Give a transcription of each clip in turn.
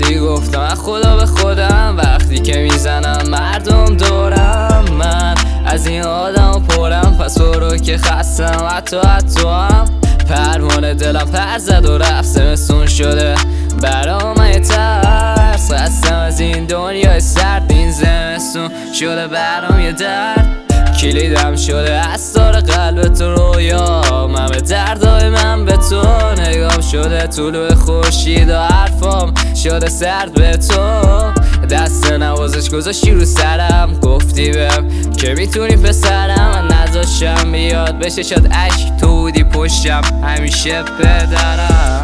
وقتی گفتم از خدا به خودم، وقتی که میزنم مردم دورم، من از این آدم پرم، پس برو که خستم حتی هم پروانه دلم پر زد و رفت، زمستون شده برام یه ترس، خستم از این دنیای سرد، این زمستون شده برام یه درد، کلیدم شده اسرار قلب تو رویا، من به دردای من به تو نگام شده طلوع خورشید و حرفام شده سرد به تو، دست نوازش گذاشتی رو سرم، گفتی بهم که میتونی پسرم، من نذاشتم بیاد بشه شد عشق، تو بودی پشتم همیشه پدرم.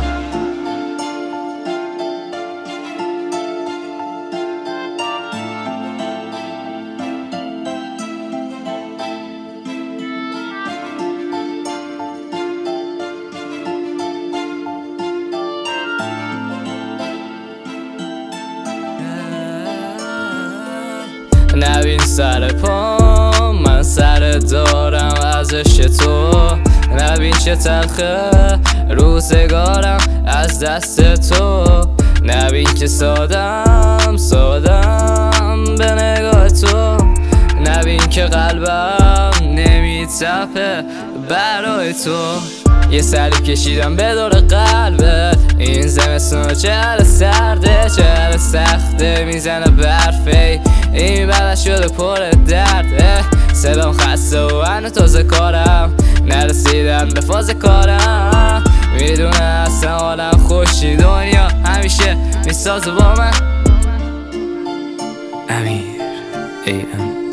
نبین سر پام من سر دارم ازش تو، نبین چه تلخه روزگارم از دست تو، نبین که سادم به نگاه تو، نبین که قلبم نمیتپه برای تو، یه سری کشیدم به دور قلبه، این زمستون چهره سرده چهره سخته میزنه برفه، این بلا شده پر درده، صدام خسته و هنو تازه کارم، نرسیدن به فاز کارم، میدونه اصلا حالم خوشی، دنیا همیشه میسازه با من. امیر AM